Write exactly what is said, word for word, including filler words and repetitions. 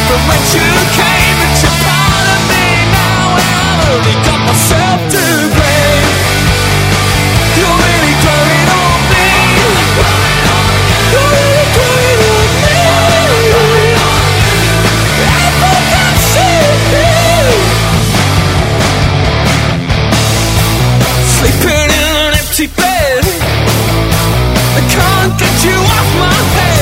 But when you came, it's a part of me now, and I've only got myself to blame. You're really growing on me. You're really growing on me. I forgot you. Sleeping in an empty bed, I can't get you off my head.